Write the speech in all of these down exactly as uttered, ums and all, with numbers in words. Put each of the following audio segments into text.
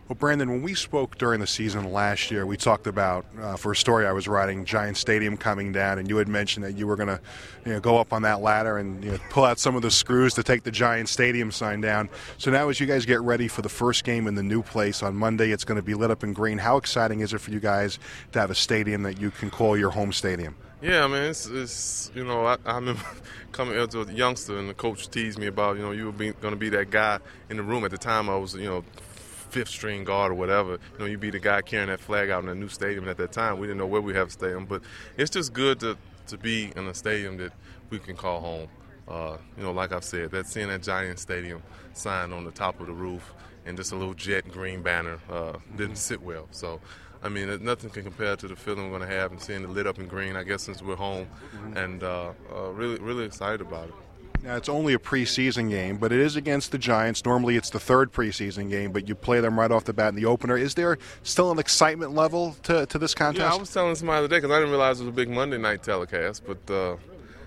Well, Brandon, when we spoke during the season last year, we talked about, uh, for a story I was writing, Giant Stadium coming down, and you had mentioned that you were going to you know, go up on that ladder and you know, pull out some of the screws to take the Giant Stadium sign down. So now as you guys get ready for the first game in the new place on Monday, it's going to be lit up in green. How exciting is it for you guys to have a stadium that you can call your home stadium? Yeah, I mean, it's, it's you know, I, I remember coming as a youngster and the coach teased me about, you know, you were going to be that guy in the room. At the time I was, you know, fifth string guard or whatever. You know, you'd be the guy carrying that flag out in a new stadium. And at that time, we didn't know where we have a stadium. But it's just good to, to be in a stadium that we can call home. Uh, you know, like I've said, that seeing that Giant Stadium sign on the top of the roof and just a little jet green banner uh, didn't sit well. So, I mean, nothing can compare to the feeling we're going to have and seeing it lit up in green, I guess, since we're home. And uh, uh, really, really excited about it. Now, it's only a preseason game, but it is against the Giants. Normally it's the third preseason game, but you play them right off the bat in the opener. Is there still an excitement level to, to this contest? Yeah, I was telling somebody the other day, because I didn't realize it was a big Monday night telecast, but uh,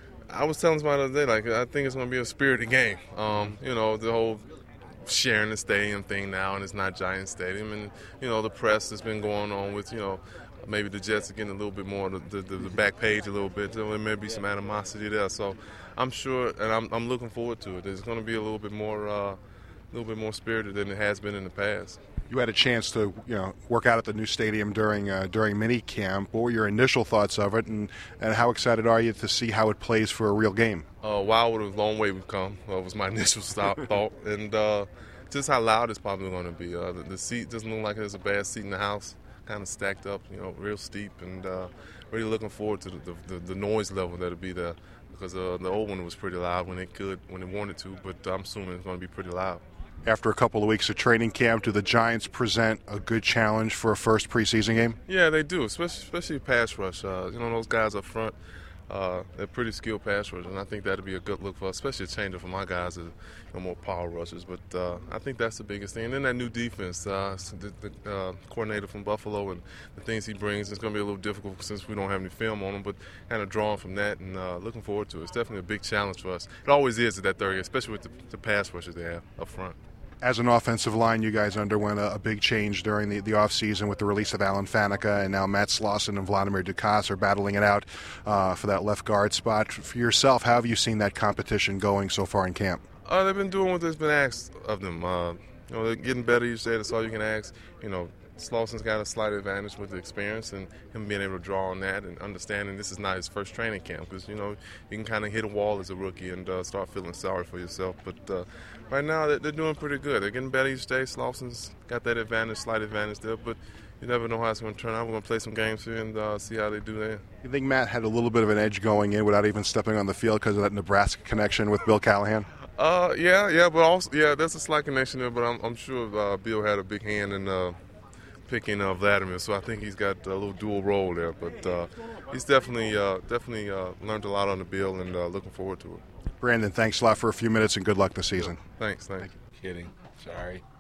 I was telling somebody the other day, like, I think it's going to be a spirited game. Um, you know, the whole sharing the stadium thing now, and it's not Giant Stadium. And, you know, the press has been going on with, you know, maybe the Jets are getting a little bit more the, the, the back page a little bit. So there may be some animosity there. So I'm sure, and I'm, I'm looking forward to it. It's going to be a little bit more, uh, a little bit more spirited than it has been in the past. You had a chance to, you know, work out at the new stadium during uh, during mini camp. What were your initial thoughts of it, and, and how excited are you to see how it plays for a real game? Uh, wow, what a long way we've come. Uh, was my initial stop, thought, and uh, just how loud it's probably going to be. Uh, the, the seat doesn't look like there's a bad seat in the house. Kind of stacked up, you know, real steep, and uh, really looking forward to the, the, the noise level that'll be there, because uh, the old one was pretty loud when it could, when it wanted to, but I'm assuming it's going to be pretty loud. After a couple of weeks of training camp, do the Giants present a good challenge for a first preseason game? Yeah, they do, especially, especially pass rush. Uh, you know, those guys up front, uh, they're pretty skilled pass rushers, and I think that'll be a good look for us, especially a changer for my guys, as you know, more power rushers. But uh, I think that's the biggest thing. And then that new defense, uh, the, the uh, coordinator from Buffalo and the things he brings, it's going to be a little difficult since we don't have any film on him, but kind of drawing from that and uh, looking forward to it. It's definitely a big challenge for us. It always is at that third, especially with the, the pass rushers they have up front. As an offensive line, you guys underwent a, a big change during the, the offseason with the release of Alan Faneca, and now Matt Slauson and Vladimir Dukas are battling it out uh, for that left guard spot. For yourself, how have you seen that competition going so far in camp? Uh, they've been doing what has been asked of them. Uh, you know, they're getting better each day. That's all you can ask. You know, Slauson's got a slight advantage with the experience and him being able to draw on that and understanding this is not his first training camp, because, you know, you can kind of hit a wall as a rookie and uh, start feeling sorry for yourself. But uh, right now they're, they're doing pretty good. They're getting better each day. Slauson's got that advantage, slight advantage there, but you never know how it's going to turn out. We're going to play some games here and uh, see how they do there. You think Matt had a little bit of an edge going in without even stepping on the field because of that Nebraska connection with Bill Callahan? Uh, yeah, yeah, but also, yeah, there's a slight connection there, but I'm, I'm sure uh, Bill had a big hand in uh, picking uh, Vladimir, so I think he's got a little dual role there. But uh, he's definitely uh, definitely uh, learned a lot on the Bill, and uh, looking forward to it. Brandon, thanks a lot for a few minutes, and good luck this season. Thanks, thanks. Kidding. Sorry.